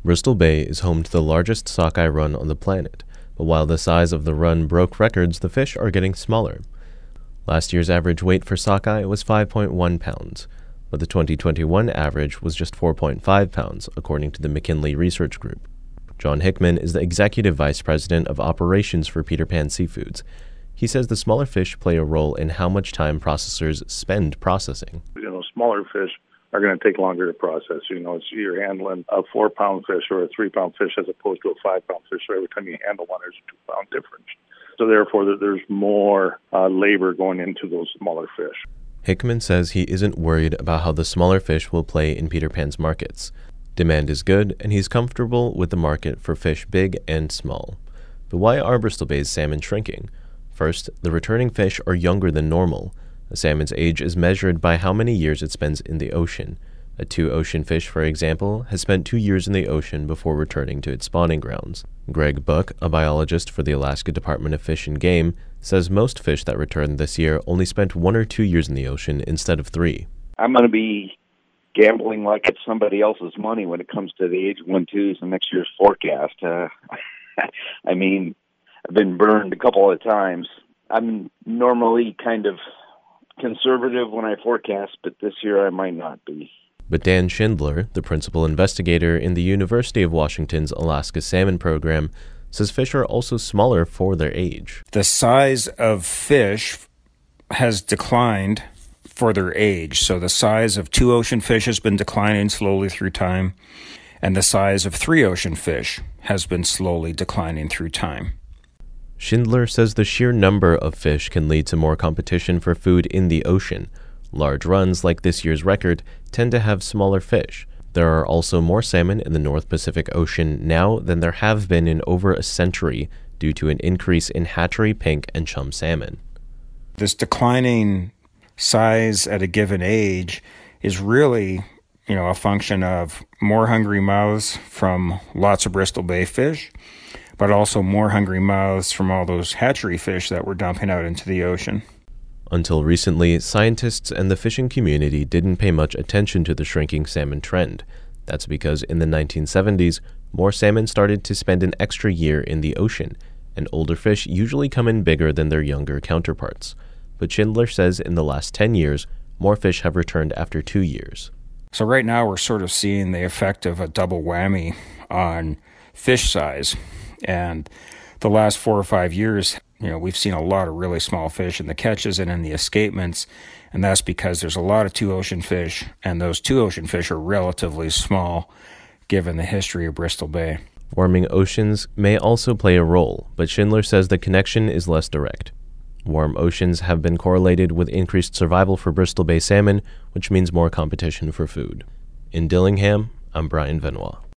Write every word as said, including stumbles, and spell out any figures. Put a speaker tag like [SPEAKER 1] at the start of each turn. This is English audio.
[SPEAKER 1] Bristol Bay is home to the largest sockeye run on the planet, but while the size of the run broke records, the fish are getting smaller. Last year's average weight for sockeye was five point one pounds, but the twenty twenty-one average was just four point five pounds, according to the McKinley Research Group. John Hickman is the Executive Vice President of Operations for Peter Pan Seafoods. He says the smaller fish play a role in how much time processors spend processing.
[SPEAKER 2] You know, smaller fish are going to take longer to process. You know, it's, you're handling a four-pound fish or a three-pound fish as opposed to a five-pound fish. So every time you handle one, there's a two-pound difference. So therefore, there's more uh, labor going into those smaller fish.
[SPEAKER 1] Hickman says he isn't worried about how the smaller fish will play in Peter Pan's markets. Demand is good, and he's comfortable with the market for fish big and small. But why are Bristol Bay's salmon shrinking? First, the returning fish are younger than normal. A salmon's age is measured by how many years it spends in the ocean. A two-ocean fish, for example, has spent two years in the ocean before returning to its spawning grounds. Greg Buck, a biologist for the Alaska Department of Fish and Game, says most fish that returned this year only spent one or two years in the ocean instead of three.
[SPEAKER 3] I'm going to be gambling like it's somebody else's money when it comes to the age one twos and next year's forecast. Uh, I mean, I've been burned a couple of times. I'm normally kind of conservative when I forecast, but this year I might not be.
[SPEAKER 1] But Dan Schindler, the principal investigator in the University of Washington's Alaska Salmon Program, says fish are also smaller for their age.
[SPEAKER 4] The size of fish has declined for their age. So the size of two ocean fish has been declining slowly through time, and the size of three ocean fish has been slowly declining through time.
[SPEAKER 1] Schindler says the sheer number of fish can lead to more competition for food in the ocean. Large runs, like this year's record, tend to have smaller fish. There are also more salmon in the North Pacific Ocean now than there have been in over a century due to an increase in hatchery pink and chum salmon.
[SPEAKER 4] This declining size at a given age is really, you know, a function of more hungry mouths from lots of Bristol Bay fish, but also more hungry mouths from all those hatchery fish that we're dumping out into the ocean.
[SPEAKER 1] Until recently, scientists and the fishing community didn't pay much attention to the shrinking salmon trend. That's because in the nineteen seventies, more salmon started to spend an extra year in the ocean, and older fish usually come in bigger than their younger counterparts. But Schindler says in the last ten years, more fish have returned after two years.
[SPEAKER 4] So right now we're sort of seeing the effect of a double whammy on fish size. And the last four or five years, you know, we've seen a lot of really small fish in the catches and in the escapements, and that's because there's a lot of two ocean fish, and those two ocean fish are relatively small given the history of Bristol Bay.
[SPEAKER 1] Warming oceans may also play a role, but Schindler says the connection is less direct. Warm oceans have been correlated with increased survival for Bristol Bay salmon, which means more competition for food. In Dillingham, I'm Brian Benoit.